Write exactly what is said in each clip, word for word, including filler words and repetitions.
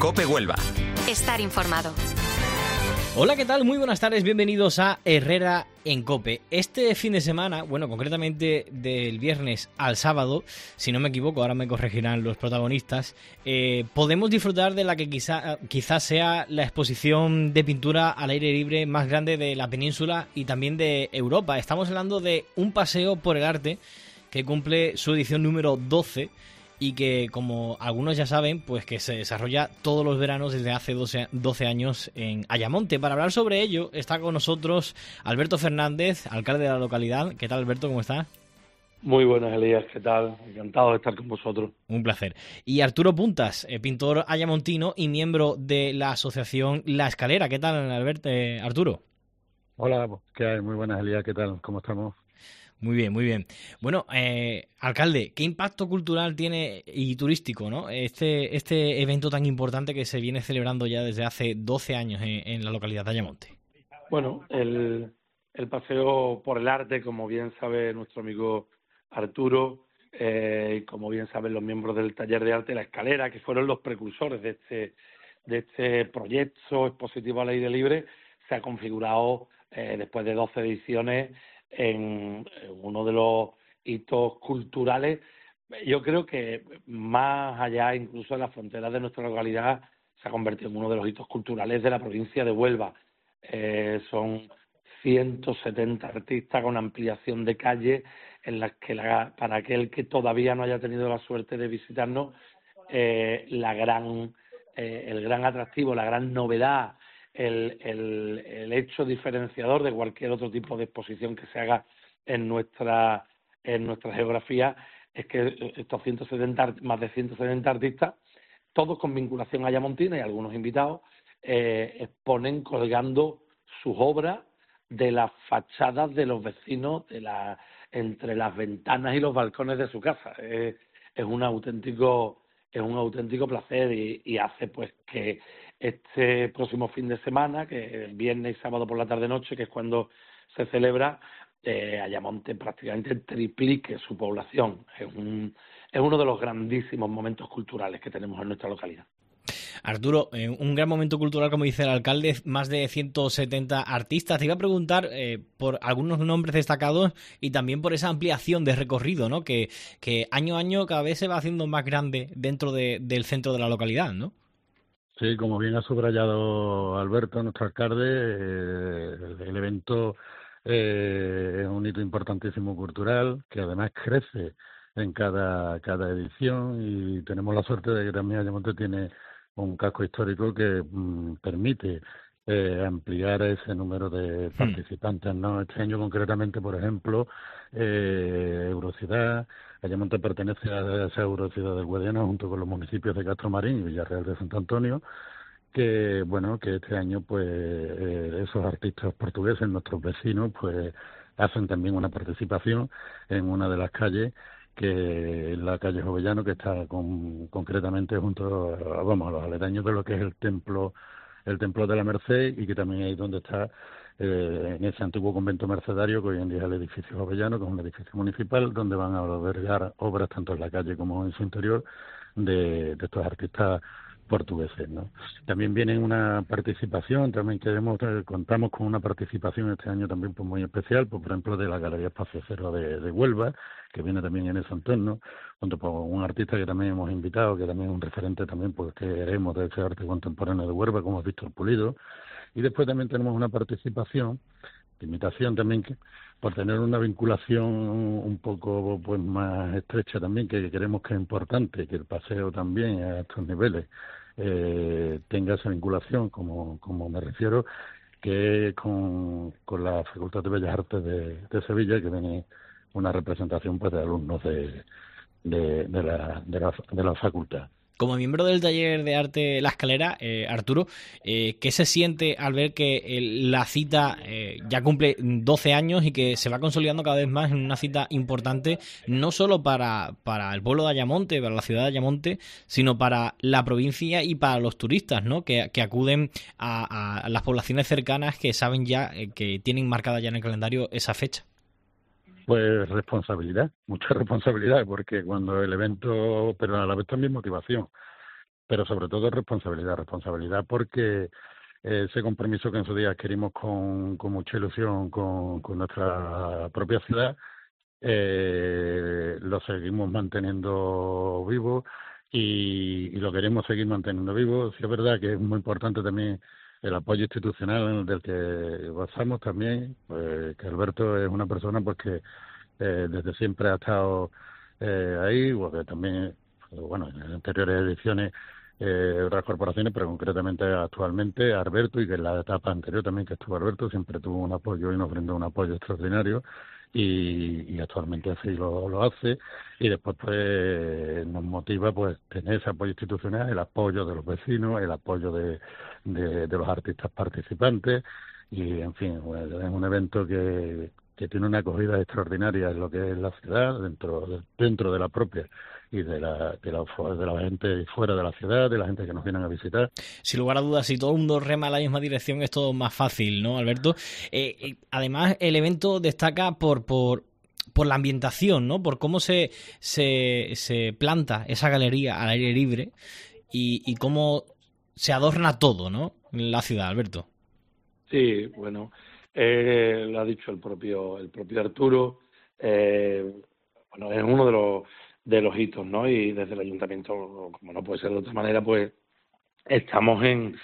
COPE Huelva. Estar informado. Hola, ¿qué tal? Muy buenas tardes, bienvenidos a Herrera en COPE. Este fin de semana, bueno, concretamente del viernes al sábado, si no me equivoco, ahora me corregirán los protagonistas, eh, podemos disfrutar de la que quizá, quizás sea la exposición de pintura al aire libre más grande de la península y también de Europa. Estamos hablando de un paseo por el arte que cumple su edición número doce y que, como algunos ya saben, pues que se desarrolla todos los veranos desde hace doce años en Ayamonte. Para hablar sobre ello está con nosotros Alberto Fernández, alcalde de la localidad. ¿Qué tal, Alberto? ¿Cómo estás? Muy buenas, Elías. ¿Qué tal? Encantado de estar con vosotros. Un placer. Y Arturo Puntas, pintor ayamontino y miembro de la asociación La Escalera. ¿Qué tal, Alberto? Eh, Arturo. Hola, ¿qué hay? Muy buenas, Elías. ¿Qué tal? ¿Cómo estamos? Muy bien, muy bien. Bueno, eh, alcalde, ¿qué impacto cultural tiene y turístico, ¿no? este este evento tan importante que se viene celebrando ya desde hace doce años en, en la localidad de Ayamonte? Bueno, el, el paseo por el arte, como bien sabe nuestro amigo Arturo, eh, y como bien saben los miembros del taller de arte La Escalera, que fueron los precursores de este de este proyecto expositivo al aire libre, se ha configurado eh, después de doce ediciones en uno de los hitos culturales. Yo creo que más allá, incluso de las fronteras de nuestra localidad, se ha convertido en uno de los hitos culturales de la provincia de Huelva. Eh, son ciento setenta artistas con ampliación de calle en las que la, para aquel que todavía no haya tenido la suerte de visitarnos, eh, la gran, eh, el gran atractivo, la gran novedad, El, el, el hecho diferenciador de cualquier otro tipo de exposición que se haga en nuestra en nuestra geografía es que estos ciento setenta, más de ciento setenta artistas, todos con vinculación ayamontina y algunos invitados, eh, exponen colgando sus obras de las fachadas de los vecinos, de la, entre las ventanas y los balcones de su casa. Eh, es un auténtico es un auténtico placer y, y hace pues que este próximo fin de semana, que es viernes y sábado por la tarde-noche, que es cuando se celebra, eh, Ayamonte prácticamente triplique su población. Es, un, es uno de los grandísimos momentos culturales que tenemos en nuestra localidad. Arturo, eh, un gran momento cultural, como dice el alcalde, más de ciento setenta artistas. Te iba a preguntar eh, por algunos nombres destacados y también por esa ampliación de recorrido, ¿no? Que, que año a año cada vez se va haciendo más grande dentro de, del centro de la localidad, ¿no? Sí, como bien ha subrayado Alberto, nuestro alcalde, eh, el, el evento eh, es un hito importantísimo cultural que además crece en cada, cada edición y tenemos la suerte de que también Ayamonte tiene un casco histórico que mmm, permite eh, ampliar ese número de participantes, ¿no? Este año concretamente, por ejemplo, eh, Eurociudad, Ayamonte pertenece a esa Eurociudad del Guadiana junto con los municipios de Castromarín y Villarreal de Santo Antonio, que bueno, que este año pues eh, esos artistas portugueses, nuestros vecinos, pues hacen también una participación en una de las calles, que es la calle Jovellano, que está con, concretamente junto a, vamos, a los aledaños de lo que es el templo el templo de la Merced, y que también es donde está eh, en ese antiguo convento mercedario que hoy en día es el edificio Jovellano, que es un edificio municipal donde van a albergar obras tanto en la calle como en su interior de, de estos artistas portugueses, ¿no? También viene una participación, también queremos, eh, contamos con una participación este año también pues muy especial, pues, por ejemplo de la Galería Espacio Cero de, de Huelva, que viene también en ese entorno, junto con un artista que también hemos invitado, que también es un referente también, pues queremos de ese arte contemporáneo de Huelva, como es Víctor Pulido. Y después también tenemos una participación, de invitación también, que por tener una vinculación un poco pues más estrecha también, que queremos que es importante, que el paseo también a estos niveles eh, tenga esa vinculación, como, como me refiero, que es con, con la Facultad de Bellas Artes de, de Sevilla, que viene una representación pues de alumnos de, de, de, la, de, la, de la facultad. Como miembro del taller de arte La Escalera, eh, Arturo, eh, ¿qué se siente al ver que el, la cita eh, ya cumple doce años y que se va consolidando cada vez más en una cita importante, no solo para, para el pueblo de Ayamonte, para la ciudad de Ayamonte, sino para la provincia y para los turistas, ¿no? que, que acuden a, a las poblaciones cercanas que saben ya, eh, que tienen marcada ya en el calendario esa fecha? Pues responsabilidad, mucha responsabilidad, porque cuando el evento, pero a la vez también motivación, pero sobre todo responsabilidad, responsabilidad porque ese compromiso que en su día adquirimos con, con mucha ilusión con, con nuestra propia ciudad, eh, lo seguimos manteniendo vivo y, y lo queremos seguir manteniendo vivo. Sí es verdad que es muy importante también el apoyo institucional del que gozamos también, pues, que Alberto es una persona pues que eh, desde siempre ha estado eh, ahí, porque también, bueno, en anteriores ediciones Eh, otras corporaciones, pero concretamente actualmente Alberto, y que en la etapa anterior también que estuvo Alberto siempre tuvo un apoyo y nos brindó un apoyo extraordinario y, y actualmente así lo, lo hace, y después pues nos motiva pues tener ese apoyo institucional, el apoyo de los vecinos, el apoyo de, de, de los artistas participantes y en fin, pues, es un evento que que tiene una acogida extraordinaria en lo que es la ciudad, dentro de, dentro de la propia y de la, de la de la gente fuera de la ciudad, de la gente que nos vienen a visitar. Sin lugar a dudas, si todo el mundo rema en la misma dirección es todo más fácil, ¿no, Alberto? Eh, eh, además, el evento destaca por por por la ambientación, ¿no? Por cómo se se, se planta esa galería al aire libre y, y cómo se adorna todo, ¿no? En la ciudad, Alberto. Sí, bueno, eh, lo ha dicho el propio el propio Arturo. Eh, bueno, es uno de los de los hitos, ¿no? Y desde el ayuntamiento, como no puede ser de otra manera, pues estamos en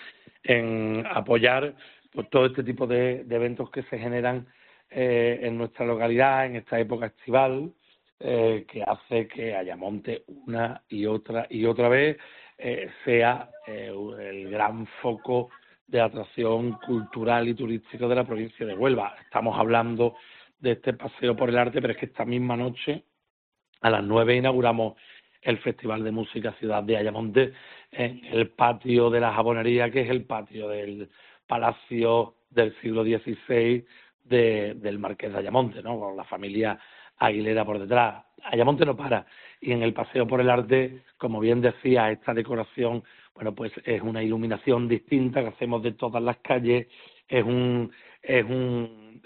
en apoyar pues todo este tipo de, de eventos que se generan eh, en nuestra localidad en esta época estival, eh, que hace que Ayamonte una y otra y otra vez eh, sea eh, el gran foco de atracción cultural y turístico de la provincia de Huelva. Estamos hablando de este paseo por el arte, pero es que esta misma noche, a las nueve, inauguramos el Festival de Música Ciudad de Ayamonte en el patio de la Jabonería, que es el patio del Palacio del siglo dieciséis de, del Marqués de Ayamonte, ¿no? Con la familia Aguilera por detrás. Ayamonte no para. Y en el paseo por el arte, como bien decía, esta decoración, bueno, pues es una iluminación distinta que hacemos de todas las calles. Es un, es un,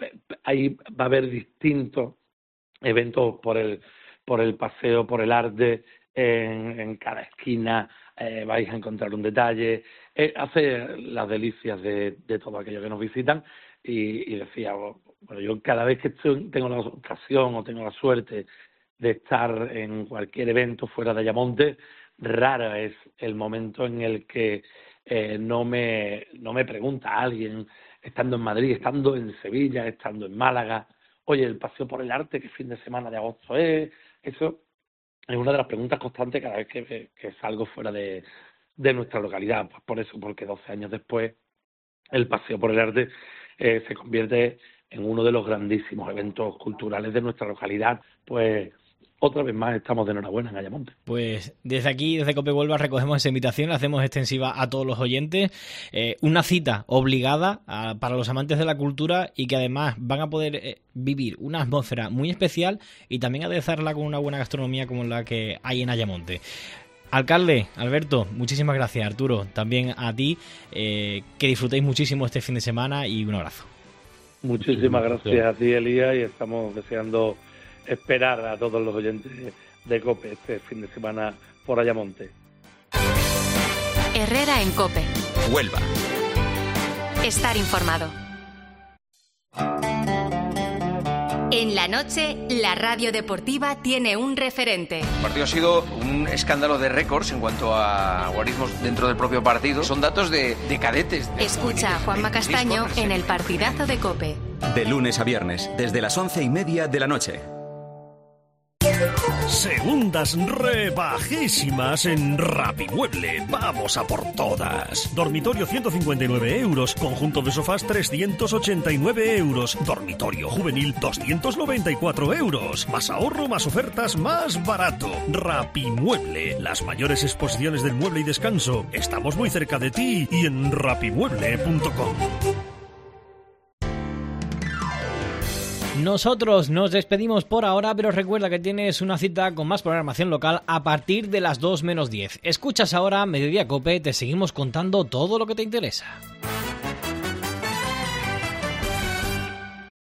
ahí va a haber distintos eventos por el, por el paseo por el arte. En, en cada esquina eh, vais a encontrar un detalle. Eh, hace las delicias de, de todo aquello que nos visitan. Y, y decía, bueno, yo cada vez que estoy, tengo la ocasión o tengo la suerte de estar en cualquier evento fuera de Ayamonte, raro es el momento en el que eh, no me no me pregunta alguien, estando en Madrid, estando en Sevilla, estando en Málaga, oye, el paseo por el arte, ¿qué fin de semana de agosto es? Eso es una de las preguntas constantes cada vez que, que salgo fuera de, de nuestra localidad. Pues por eso, porque doce años después el paseo por el arte eh, se convierte en uno de los grandísimos eventos culturales de nuestra localidad. Pues otra vez más estamos de enhorabuena en Ayamonte. Pues desde aquí, desde Cope Huelva, recogemos esa invitación, la hacemos extensiva a todos los oyentes. Eh, una cita obligada a, para los amantes de la cultura y que además van a poder eh, vivir una atmósfera muy especial y también aderezarla con una buena gastronomía como la que hay en Ayamonte. Alcalde, Alberto, muchísimas gracias. Arturo, también a ti, eh, que disfrutéis muchísimo este fin de semana y un abrazo. Muchísimas gracias a ti, Elías, y estamos deseando esperar a todos los oyentes de COPE este fin de semana por Ayamonte. Herrera en COPE. Huelva. Estar informado. En la noche, la radio deportiva tiene un referente. El partido ha sido un escándalo de récords en cuanto a guarismos dentro del propio partido. Son datos de, de cadetes. De Escucha a Juanma Castaño en el partidazo de COPE. De lunes a viernes, desde las once y media de la noche. Segundas rebajísimas en Rapimueble. Vamos a por todas. Dormitorio ciento cincuenta y nueve euros. Conjunto de sofás trescientos ochenta y nueve euros. Dormitorio juvenil doscientos noventa y cuatro euros. Más ahorro, más ofertas, más barato. Rapimueble. Las mayores exposiciones del mueble y descanso. Estamos muy cerca de ti y en rapimueble punto com. Nosotros nos despedimos por ahora, pero recuerda que tienes una cita con más programación local a partir de las dos menos diez. Escuchas ahora Mediodía Cope, te seguimos contando todo lo que te interesa.